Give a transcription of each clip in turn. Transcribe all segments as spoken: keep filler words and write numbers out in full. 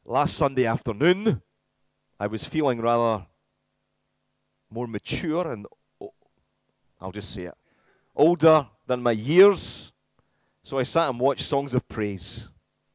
Last Sunday afternoon, I was feeling rather more mature and, I'll just say it, older than my years, so I sat and watched Songs of Praise.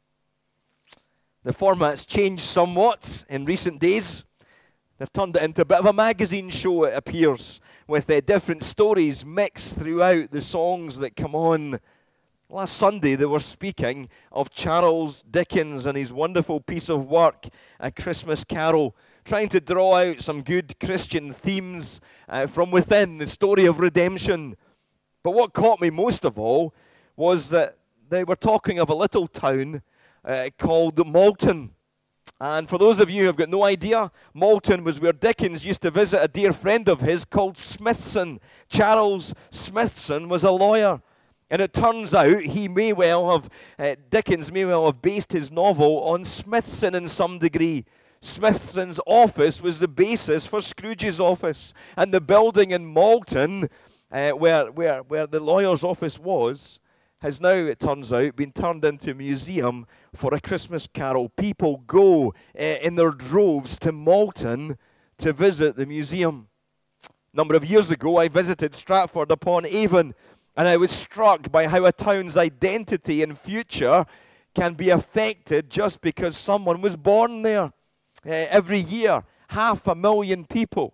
The format's changed somewhat in recent days. They've turned it into a bit of a magazine show, it appears, with uh, different stories mixed throughout the songs that come on. Last Sunday, they were speaking of Charles Dickens and his wonderful piece of work, A Christmas Carol, trying to draw out some good Christian themes uh, from within the story of redemption. But what caught me most of all was that they were talking of a little town uh, called Malton. And for those of you who have got no idea, Malton was where Dickens used to visit a dear friend of his called Smithson. Charles Smithson was a lawyer. And it turns out he may well have, uh, Dickens may well have based his novel on Smithson in some degree. Smithson's office was the basis for Scrooge's office. And the building in Malton, uh, where, where, where the lawyer's office was, has now, it turns out, been turned into a museum for A Christmas Carol. People go uh, in their droves to Malton to visit the museum. A number of years ago, I visited Stratford upon Avon, and I was struck by how a town's identity and future can be affected just because someone was born there. Uh, every year, half a million people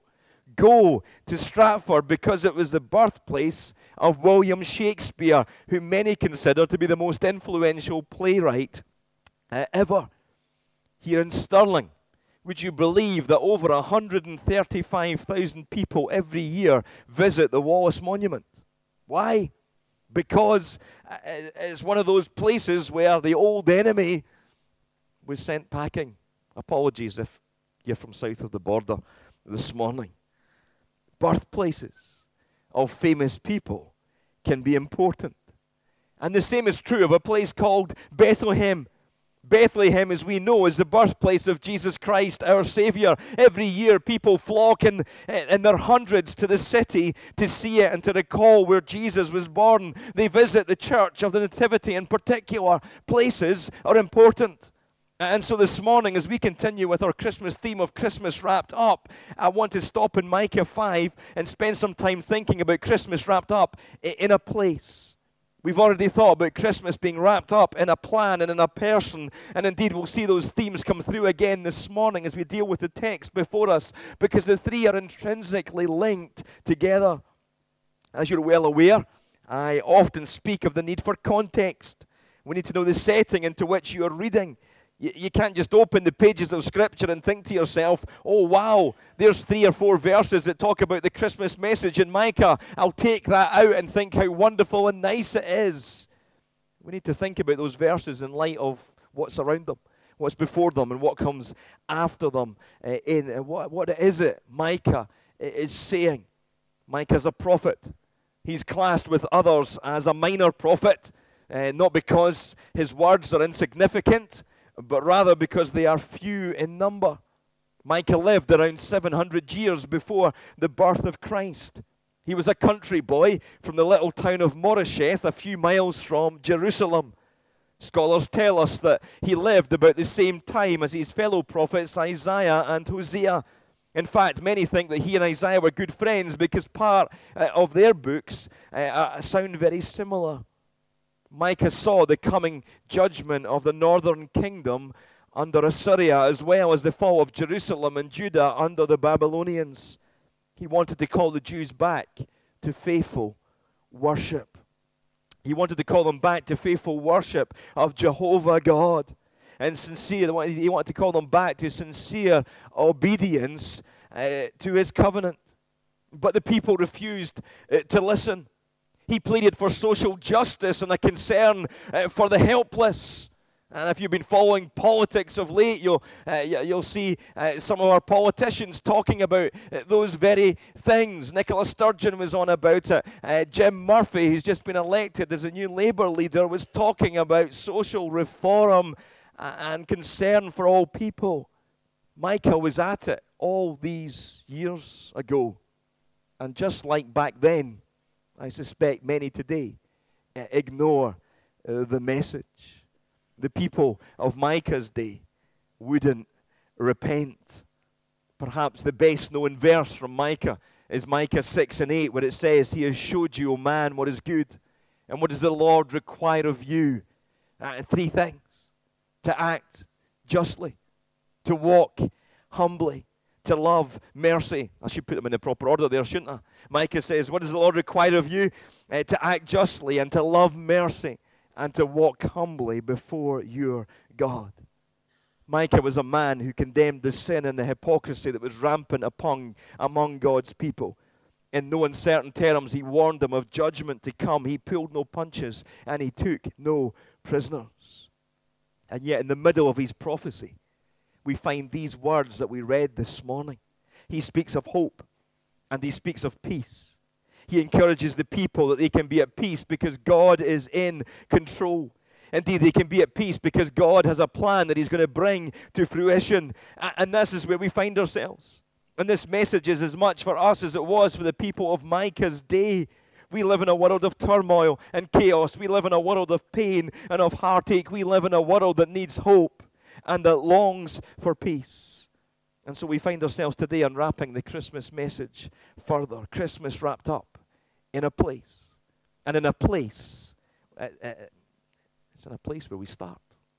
go to Stratford because it was the birthplace of William Shakespeare, who many consider to be the most influential playwright uh, ever. Here in Stirling, would you believe that over one hundred thirty-five thousand people every year visit the Wallace Monument? Why? Because it's one of those places where the old enemy was sent packing. Apologies if you're from south of the border this morning. Birthplaces of famous people can be important. And the same is true of a place called Bethlehem. Bethlehem, as we know, is the birthplace of Jesus Christ, our Savior. Every year, people flock in, in their hundreds to the city to see it and to recall where Jesus was born. They visit the Church of the Nativity in particular. Places are important. And so this morning, as we continue with our Christmas theme of Christmas Wrapped Up, I want to stop in Micah five and spend some time thinking about Christmas wrapped up in a place. We've already thought about Christmas being wrapped up in a plan and in a person. And indeed, we'll see those themes come through again this morning as we deal with the text before us, because the three are intrinsically linked together. As you're well aware, I often speak of the need for context. We need to know the setting into which you are reading. You, you can't just open the pages of Scripture and think to yourself, oh wow, there's three or four verses that talk about the Christmas message in Micah. I'll take that out and think how wonderful and nice it is. We need to think about those verses in light of what's around them, what's before them, and what comes after them. Uh, in and what, what is it Micah is saying? Micah's a prophet. He's classed with others as a minor prophet, uh, not because his words are insignificant, but rather because they are few in number. Micah lived around seven hundred years before the birth of Christ. He was a country boy from the little town of Moresheth, a few miles from Jerusalem. Scholars tell us that he lived about the same time as his fellow prophets Isaiah and Hosea. In fact, many think that he and Isaiah were good friends because part uh, of their books uh, uh, sound very similar. Micah saw the coming judgment of the northern kingdom under Assyria, as well as the fall of Jerusalem and Judah under the Babylonians. He wanted to call the Jews back to faithful worship. He wanted to call them back to faithful worship of Jehovah God. And sincere, he wanted to call them back to sincere obedience uh, to his covenant. But the people refused uh, to listen. He pleaded for social justice and a concern uh, for the helpless. And if you've been following politics of late, you'll, uh, you'll see uh, some of our politicians talking about uh, those very things. Nicola Sturgeon was on about it. Uh, Jim Murphy, who's just been elected as a new Labour leader, was talking about social reform uh, and concern for all people. Micah was at it all these years ago. And just like back then, I suspect many today uh, ignore uh, the message. The people of Micah's day wouldn't repent. Perhaps the best known verse from Micah is Micah six and eight, where it says, He has showed you, O man, what is good. And what does the Lord require of you? Uh, three things. To act justly, to walk humbly, to love mercy. I should put them in the proper order there, shouldn't I? Micah says, what does the Lord require of you? Uh, to act justly and to love mercy and to walk humbly before your God. Micah was a man who condemned the sin and the hypocrisy that was rampant upon, among God's people. In no uncertain terms, he warned them of judgment to come. He pulled no punches and he took no prisoners. And yet in the middle of his prophecy, we find these words that we read this morning. He speaks of hope and he speaks of peace. He encourages the people that they can be at peace because God is in control. Indeed, they can be at peace because God has a plan that he's going to bring to fruition. And this is where we find ourselves. And this message is as much for us as it was for the people of Micah's day. We live in a world of turmoil and chaos. We live in a world of pain and of heartache. We live in a world that needs hope and that longs for peace. And so we find ourselves today unwrapping the Christmas message further. Christmas wrapped up in a place. And in a place, uh, uh, it's in a place where we start.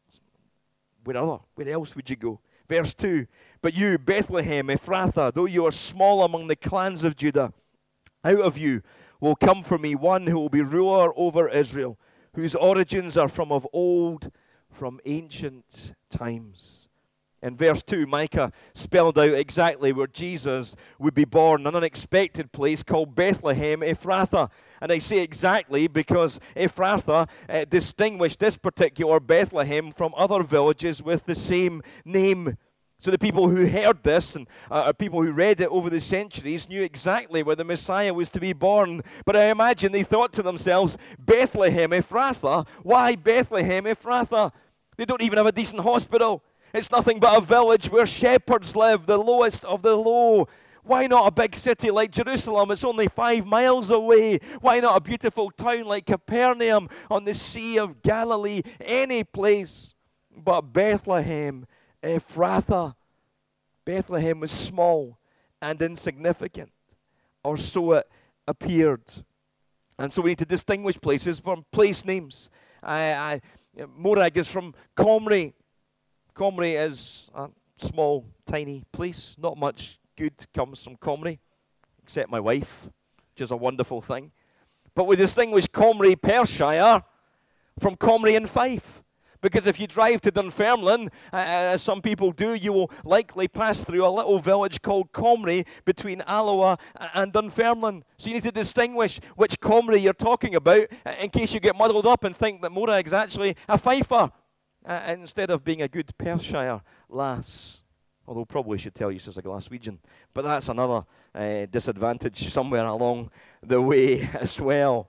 Where other? Where else would you go? Verse two, but you, Bethlehem, Ephrathah, though you are small among the clans of Judah, out of you will come for me one who will be ruler over Israel, whose origins are from of old, from ancient times. In verse two, Micah spelled out exactly where Jesus would be born, an unexpected place called Bethlehem, Ephrathah. And I say exactly because Ephrathah uh, distinguished this particular Bethlehem from other villages with the same name. So the people who heard this, and uh, people who read it over the centuries, knew exactly where the Messiah was to be born. But I imagine they thought to themselves, Bethlehem, Ephrathah? Why Bethlehem, Ephrathah? They don't even have a decent hospital. It's nothing but a village where shepherds live, the lowest of the low. Why not a big city like Jerusalem? It's only five miles away. Why not a beautiful town like Capernaum on the Sea of Galilee? Any place but Bethlehem, Ephrathah. Bethlehem was small and insignificant, or so it appeared. And so we need to distinguish places from place names. I, I, Morag is from Comrie. Comrie is a small, tiny place. Not much good comes from Comrie, except my wife, which is a wonderful thing. But we distinguish Comrie, Perthshire, from Comrie and Fife. Because if you drive to Dunfermline, uh, as some people do, you will likely pass through a little village called Comrie between Alloa and Dunfermline. So you need to distinguish which Comrie you're talking about in case you get muddled up and think that Morag is actually a Fifer uh, instead of being a good Perthshire lass. Although probably should tell you she's a Glaswegian. But that's another uh, disadvantage somewhere along the way as well.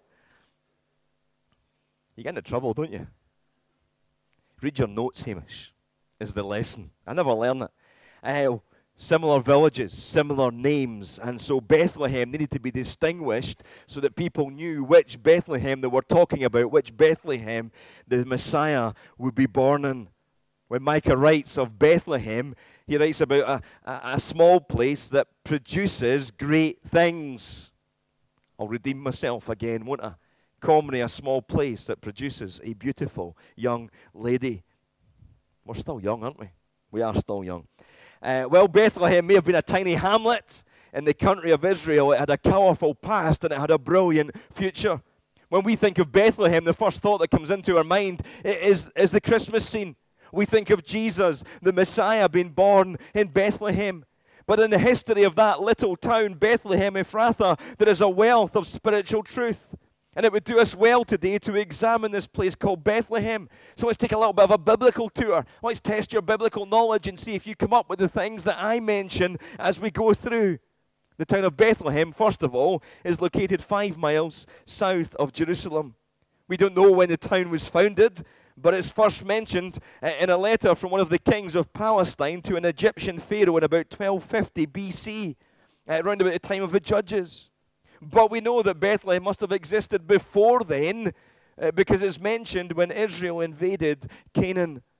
You get into trouble, don't you? Read your notes, Hamish, is the lesson. I never learn it. Uh, similar villages, similar names. And so Bethlehem needed to be distinguished so that people knew which Bethlehem they were talking about, which Bethlehem the Messiah would be born in. When Micah writes of Bethlehem, he writes about a, a, a small place that produces great things. I'll redeem myself again, won't I? Comrie, a small place that produces a beautiful young lady. We're still young, aren't we? We are still young. Uh, well, Bethlehem may have been a tiny hamlet in the country of Israel. It had a colourful past and it had a brilliant future. When we think of Bethlehem, the first thought that comes into our mind is, is the Christmas scene. We think of Jesus, the Messiah, being born in Bethlehem. But in the history of that little town, Bethlehem, Ephrathah, there is a wealth of spiritual truth. And it would do us well today to examine this place called Bethlehem. So let's take a little bit of a biblical tour. Let's test your biblical knowledge and see if you come up with the things that I mention as we go through. The town of Bethlehem, first of all, is located five miles south of Jerusalem. We don't know when the town was founded, but it's first mentioned in a letter from one of the kings of Palestine to an Egyptian pharaoh in about twelve fifty B C, around about the time of the Judges. But we know that Bethlehem must have existed before then uh, because it's mentioned when Israel invaded Canaan.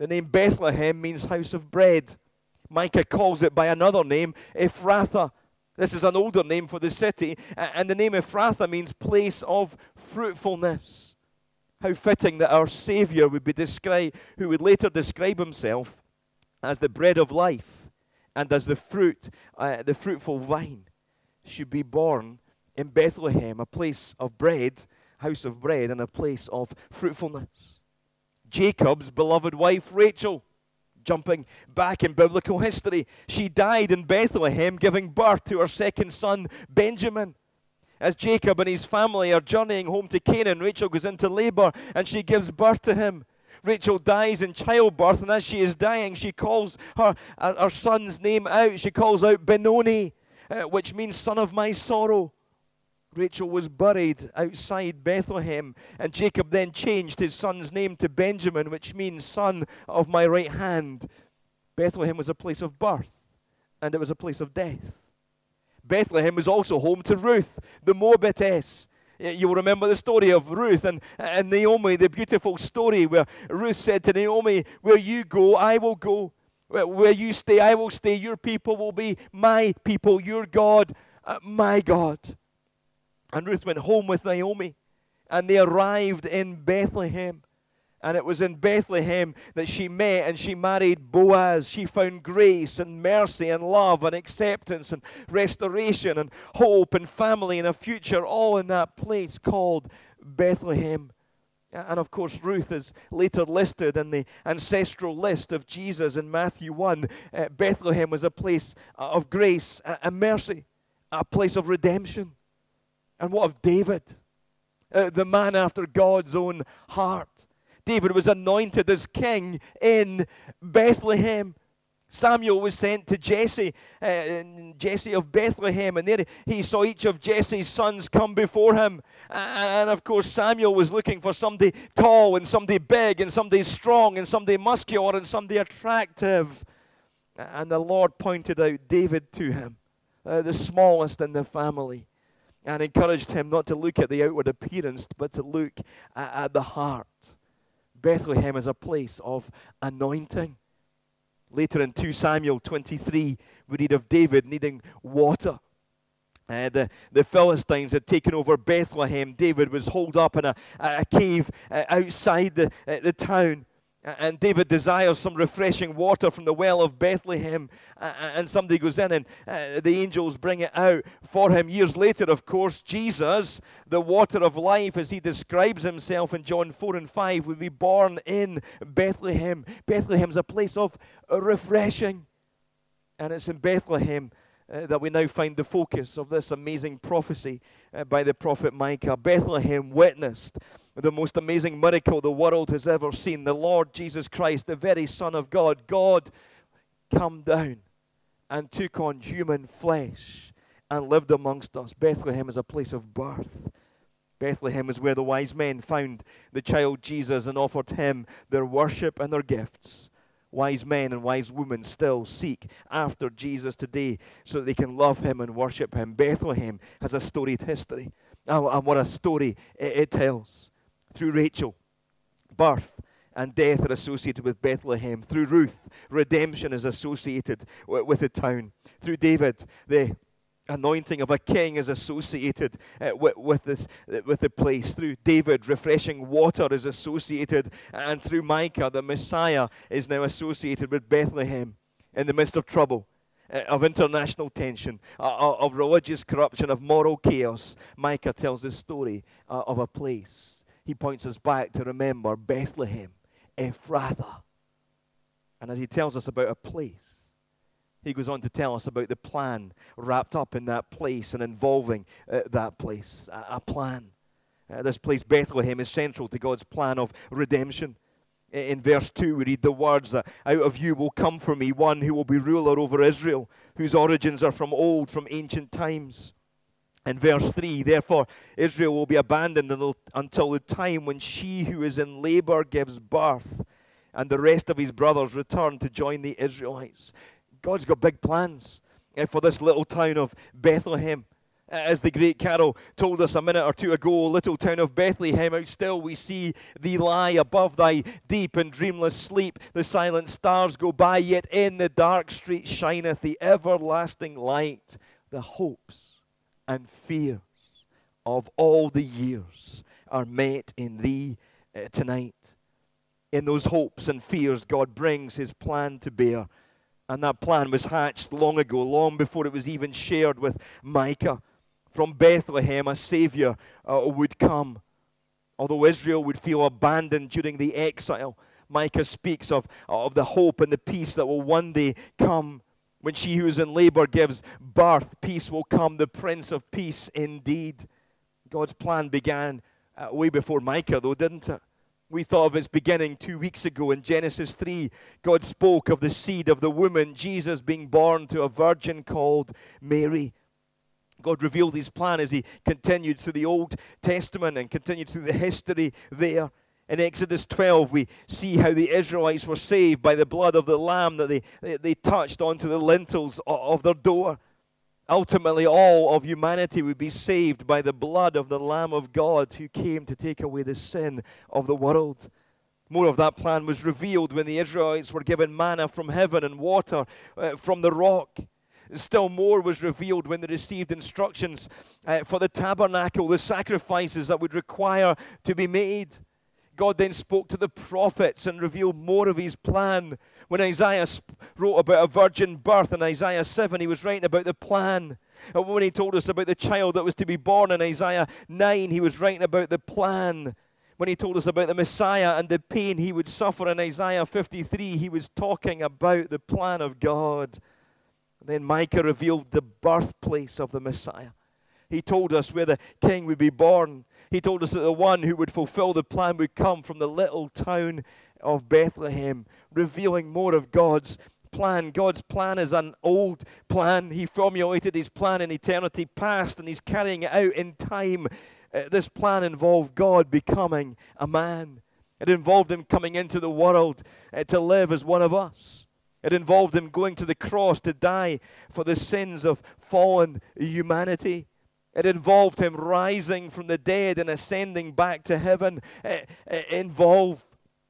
The name Bethlehem means house of bread. Micah calls it by another name, Ephrathah. This is an older name for the city, and the name Ephrathah means place of fruitfulness. How fitting that our Savior would be described, who would later describe himself as the bread of life and as the fruit, uh, the fruitful vine, should be born in Bethlehem, a place of bread, house of bread, and a place of fruitfulness. Jacob's beloved wife Rachel, jumping back in biblical history, she died in Bethlehem, giving birth to her second son, Benjamin. As Jacob and his family are journeying home to Canaan, Rachel goes into labor and she gives birth to him. Rachel dies in childbirth, and as she is dying, she calls her, her, her son's name out. She calls out Benoni, uh, which means son of my sorrow. Rachel was buried outside Bethlehem, and Jacob then changed his son's name to Benjamin, which means son of my right hand. Bethlehem was a place of birth, and it was a place of death. Bethlehem was also home to Ruth, the Moabitess. You will remember the story of Ruth and, and Naomi, the beautiful story where Ruth said to Naomi, where you go, I will go. Where you stay, I will stay. Your people will be my people. Your God, uh, my God. And Ruth went home with Naomi, and they arrived in Bethlehem. And it was in Bethlehem that she met and she married Boaz. She found grace and mercy and love and acceptance and restoration and hope and family and a future, all in that place called Bethlehem. And of course, Ruth is later listed in the ancestral list of Jesus in Matthew one. Uh, Bethlehem was a place of grace and mercy, a place of redemption. And what of David, uh, the man after God's own heart? David was anointed as king in Bethlehem. Samuel was sent to Jesse, uh, Jesse of Bethlehem, and there he saw each of Jesse's sons come before him. And of course, Samuel was looking for somebody tall and somebody big and somebody strong and somebody muscular and somebody attractive. And the Lord pointed out David to him, uh, the smallest in the family, and encouraged him not to look at the outward appearance, but to look at, at the heart. Bethlehem is a place of anointing. Later in Second Samuel twenty-three, we read of David needing water. Uh, the, the Philistines had taken over Bethlehem. David was holed up in a, a cave uh, outside the, uh, the town. And David desires some refreshing water from the well of Bethlehem. Uh, and somebody goes in and uh, the angels bring it out for him. Years later, of course, Jesus, the water of life, as he describes himself in John four and five, will be born in Bethlehem. Bethlehem's a place of refreshing. And it's in Bethlehem uh, that we now find the focus of this amazing prophecy uh, by the prophet Micah. Bethlehem witnessed the most amazing miracle the world has ever seen. The Lord Jesus Christ, the very Son of God, God come down and took on human flesh and lived amongst us. Bethlehem is a place of birth. Bethlehem is where the wise men found the child Jesus and offered him their worship and their gifts. Wise men and wise women still seek after Jesus today so that they can love him and worship him. Bethlehem has a storied history. Oh, and what a story it, it tells. Through Rachel, birth and death are associated with Bethlehem. Through Ruth, redemption is associated w- with the town. Through David, the anointing of a king is associated uh, with, with, this, uh, with the place. Through David, refreshing water is associated. And through Micah, the Messiah is now associated with Bethlehem. In the midst of trouble, uh, of international tension, uh, of religious corruption, of moral chaos, Micah tells the story uh, of a place. He points us back to remember Bethlehem, Ephrathah. And as he tells us about a place, he goes on to tell us about the plan wrapped up in that place and involving uh, that place, a, a plan. Uh, this place, Bethlehem, is central to God's plan of redemption. In verse two, we read the words that out of you will come for me one who will be ruler over Israel, whose origins are from old, from ancient times. In verse three, therefore, Israel will be abandoned until the time when she who is in labor gives birth, and the rest of his brothers return to join the Israelites. God's got big plans for this little town of Bethlehem. As the great carol told us a minute or two ago, little town of Bethlehem, how still we see thee lie above thy deep and dreamless sleep. The silent stars go by, yet in the dark street shineth the everlasting light. The hopes and fears of all the years are met in thee uh, tonight. In those hopes and fears, God brings his plan to bear. And that plan was hatched long ago, long before it was even shared with Micah. From Bethlehem, a Savior uh, would come. Although Israel would feel abandoned during the exile, Micah speaks of, of the hope and the peace that will one day come. When she who is in labor gives birth, peace will come, the Prince of Peace indeed. God's plan began uh, way before Micah, though, didn't it? We thought of its beginning two weeks ago in Genesis three. God spoke of the seed of the woman, Jesus being born to a virgin called Mary. God revealed his plan as he continued through the Old Testament and continued through the history there. In Exodus twelve, we see how the Israelites were saved by the blood of the lamb that they, they, they touched onto the lintels of, of their door. Ultimately, all of humanity would be saved by the blood of the Lamb of God who came to take away the sin of the world. More of that plan was revealed when the Israelites were given manna from heaven and water uh, from the rock. Still more was revealed when they received instructions uh, for the tabernacle, the sacrifices that would require to be made. God then spoke to the prophets and revealed more of his plan. When Isaiah sp- wrote about a virgin birth in Isaiah seven, he was writing about the plan. And when he told us about the child that was to be born in Isaiah nine, he was writing about the plan. When he told us about the Messiah and the pain he would suffer in Isaiah fifty-three, he was talking about the plan of God. And then Micah revealed the birthplace of the Messiah. He told us where the king would be born. He told us that the one who would fulfill the plan would come from the little town of Bethlehem, revealing more of God's plan. God's plan is an old plan. He formulated his plan in eternity past, and he's carrying it out in time. Uh, this plan involved God becoming a man. It involved him coming into the world uh, to live as one of us. It involved him going to the cross to die for the sins of fallen humanity. It involved him rising from the dead and ascending back to heaven. It, it, involve,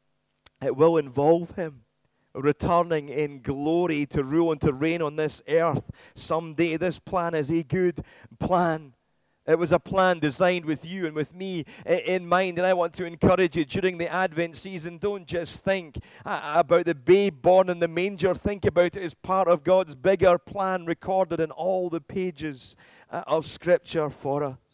it will involve him returning in glory to rule and to reign on this earth someday. This plan is a good plan. It was a plan designed with you and with me in mind, and I want to encourage you during the Advent season, don't just think about the babe born in the manger. Think about it as part of God's bigger plan recorded in all the pages of Scripture for us.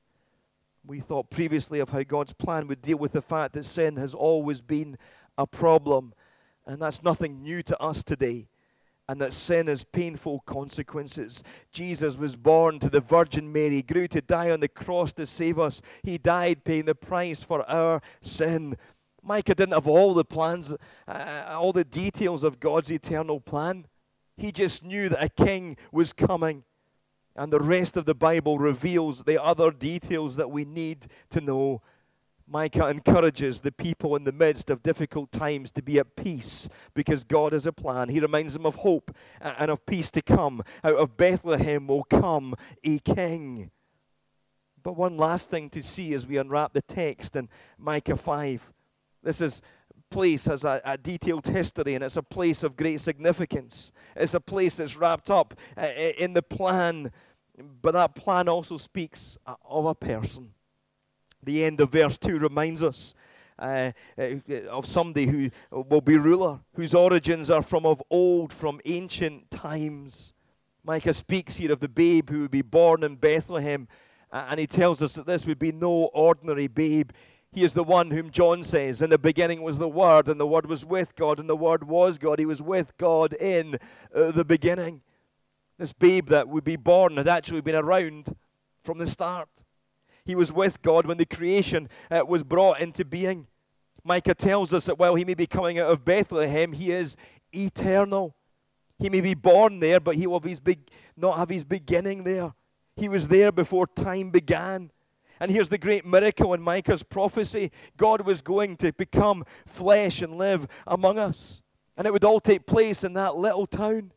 We thought previously of how God's plan would deal with the fact that sin has always been a problem, and that's nothing new to us today. And that sin has painful consequences. Jesus was born to the Virgin Mary, grew to die on the cross to save us. He died paying the price for our sin. Micah didn't have all the plans, uh, all the details of God's eternal plan. He just knew that a king was coming. And the rest of the Bible reveals the other details that we need to know. Micah encourages the people in the midst of difficult times to be at peace because God has a plan. He reminds them of hope and of peace to come. Out of Bethlehem will come a king. But one last thing to see as we unwrap the text in Micah five. This is place has a, a detailed history, and it's a place of great significance. It's a place that's wrapped up uh, in the plan, but that plan also speaks of a person. The end of verse two reminds us uh, uh, of somebody who will be ruler, whose origins are from of old, from ancient times. Micah speaks here of the babe who would be born in Bethlehem, uh, and he tells us that this would be no ordinary babe. He is the one whom John says, in the beginning was the Word, and the Word was with God, and the Word was God. He was with God in uh, the beginning. This babe that would be born had actually been around from the start. He was with God when the creation uh, was brought into being. Micah tells us that while he may be coming out of Bethlehem, he is eternal. He may be born there, but he will have his big, not have his beginning there. He was there before time began. And here's the great miracle in Micah's prophecy. God was going to become flesh and live among us. And it would all take place in that little town.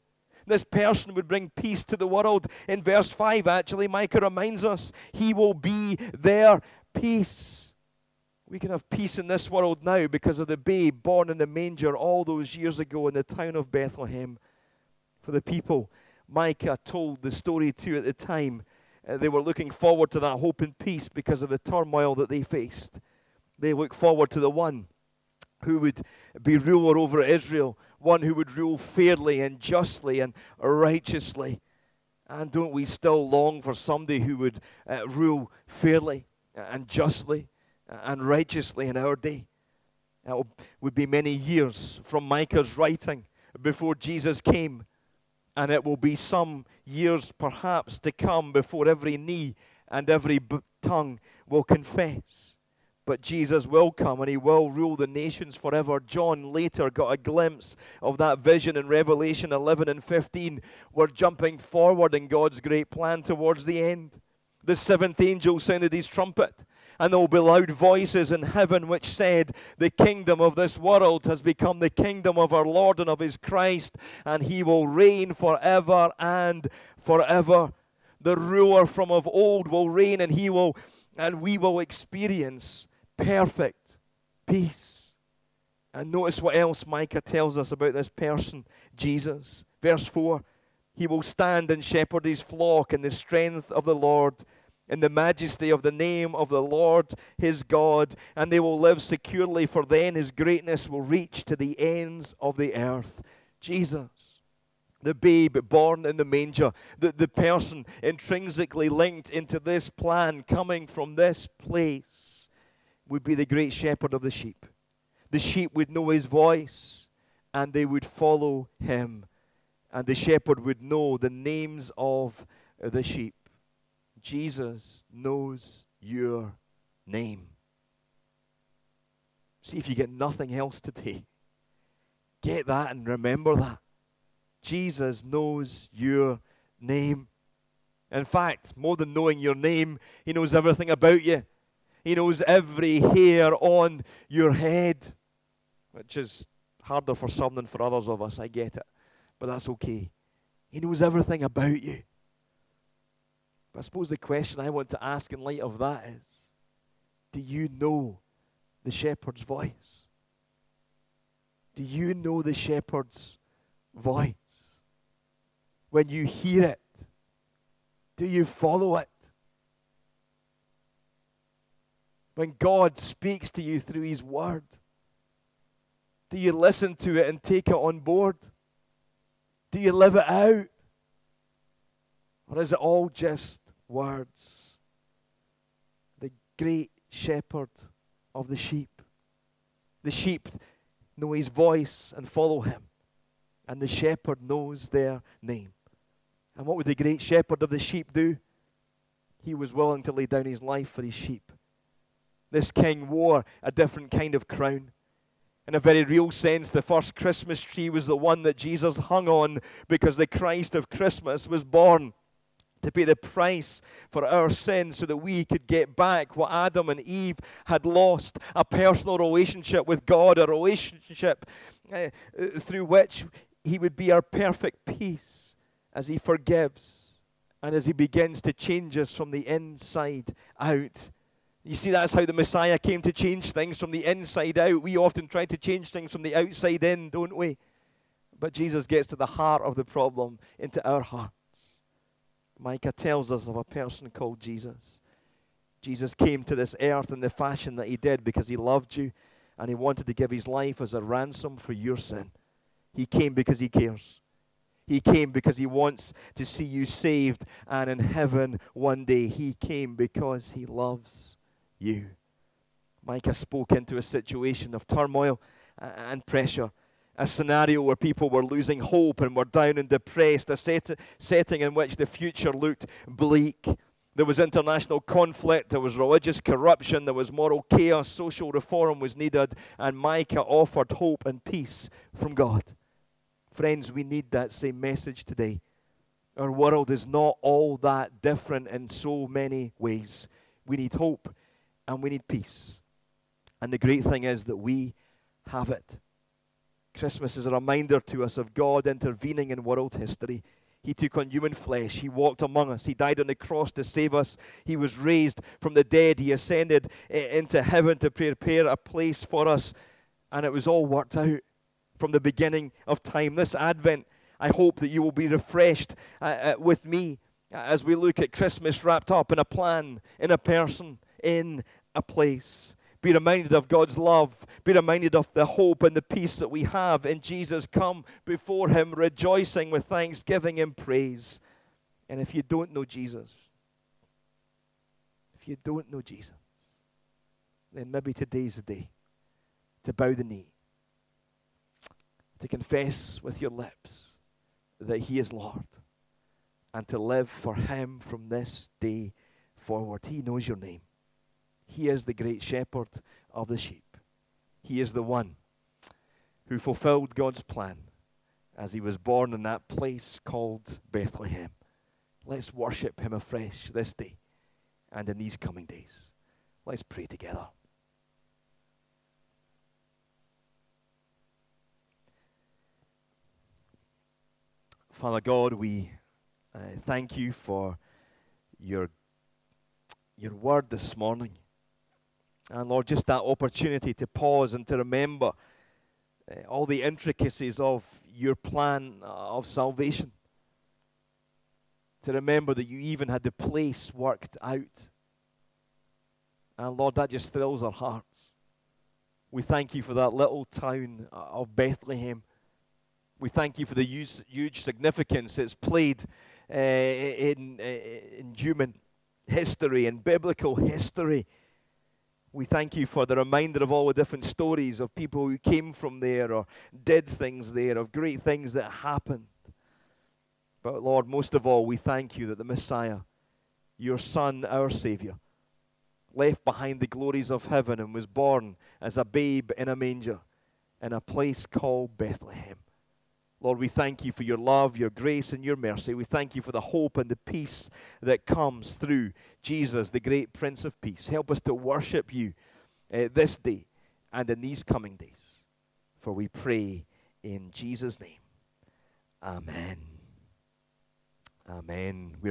This person would bring peace to the world. In verse five, actually, Micah reminds us, he will be their peace. We can have peace in this world now because of the babe born in the manger all those years ago in the town of Bethlehem. For the people Micah told the story to at the time, uh, they were looking forward to that hope and peace because of the turmoil that they faced. They look forward to the one who would be ruler over Israel, one who would rule fairly and justly and righteously. And don't we still long for somebody who would uh, rule fairly and justly and righteously in our day? It would be many years from Micah's writing before Jesus came, and it will be some years perhaps to come before every knee and every b- tongue will confess. But Jesus will come and he will rule the nations forever. John later got a glimpse of that vision in Revelation eleven and fifteen. We're jumping forward in God's great plan towards the end. The seventh angel sounded his trumpet, and there will be loud voices in heaven which said, the kingdom of this world has become the kingdom of our Lord and of his Christ, and he will reign forever and forever. The ruler from of old will reign, and he will, and we will experience perfect peace. And notice what else Micah tells us about this person, Jesus. Verse four, he will stand and shepherd his flock in the strength of the Lord, in the majesty of the name of the Lord his God, and they will live securely, for then his greatness will reach to the ends of the earth. Jesus, the babe born in the manger, the, the person intrinsically linked into this plan, coming from this place, would be the great shepherd of the sheep. The sheep would know his voice, and they would follow him. And the shepherd would know the names of the sheep. Jesus knows your name. See, if you get nothing else today, get that and remember that. Jesus knows your name. In fact, more than knowing your name, he knows everything about you. He knows every hair on your head, which is harder for some than for others of us. I get it, but that's okay. He knows everything about you. But I suppose the question I want to ask in light of that is, do you know the shepherd's voice? Do you know the shepherd's voice? When you hear it, do you follow it? When God speaks to you through his word, do you listen to it and take it on board? Do you live it out? Or is it all just words? The great shepherd of the sheep. The sheep know his voice and follow him, and the shepherd knows their name. And what would the great shepherd of the sheep do? He was willing to lay down his life for his sheep. This king wore a different kind of crown. In a very real sense, the first Christmas tree was the one that Jesus hung on because the Christ of Christmas was born to pay the price for our sins so that we could get back what Adam and Eve had lost, a personal relationship with God, a relationship uh, through which he would be our perfect peace as he forgives and as he begins to change us from the inside out. You see, that's how the Messiah came to change things from the inside out. We often try to change things from the outside in, don't we? But Jesus gets to the heart of the problem, into our hearts. Micah tells us of a person called Jesus. Jesus came to this earth in the fashion that he did because he loved you and he wanted to give his life as a ransom for your sin. He came because he cares. He came because he wants to see you saved and in heaven one day. He came because he loves you. Micah spoke into a situation of turmoil and pressure, a scenario where people were losing hope and were down and depressed, a set, setting in which the future looked bleak. There was international conflict, there was religious corruption, there was moral chaos, social reform was needed, and Micah offered hope and peace from God. Friends, we need that same message today. Our world is not all that different in so many ways. We need hope and we need peace. And the great thing is that we have it. Christmas is a reminder to us of God intervening in world history. He took on human flesh. He walked among us. He died on the cross to save us. He was raised from the dead. He ascended into heaven to prepare a place for us. And it was all worked out from the beginning of time. This Advent, I hope that you will be refreshed uh, uh, with me as we look at Christmas wrapped up in a plan, in a person, in a place. Be reminded of God's love. Be reminded of the hope and the peace that we have in Jesus. Come before Him rejoicing with thanksgiving and praise. And if you don't know Jesus, if you don't know Jesus, then maybe today's the day to bow the knee, to confess with your lips that He is Lord, and to live for Him from this day forward. He knows your name. He is the great shepherd of the sheep. He is the one who fulfilled God's plan as He was born in that place called Bethlehem. Let's worship Him afresh this day and in these coming days. Let's pray together. Father God, we uh, thank You for your, your word this morning. And Lord, just that opportunity to pause and to remember uh, all the intricacies of Your plan of salvation. To remember that You even had the place worked out. And Lord, that just thrills our hearts. We thank You for that little town of Bethlehem. We thank You for the huge, huge significance it's played uh, in, in human history and biblical history. We thank You for the reminder of all the different stories of people who came from there or did things there, of great things that happened. But Lord, most of all, we thank You that the Messiah, Your Son, our Savior, left behind the glories of heaven and was born as a babe in a manger in a place called Bethlehem. Lord, we thank You for Your love, Your grace, and Your mercy. We thank You for the hope and the peace that comes through Jesus, the great Prince of Peace. Help us to worship You uh, this day and in these coming days. For we pray in Jesus' name. Amen. Amen. We're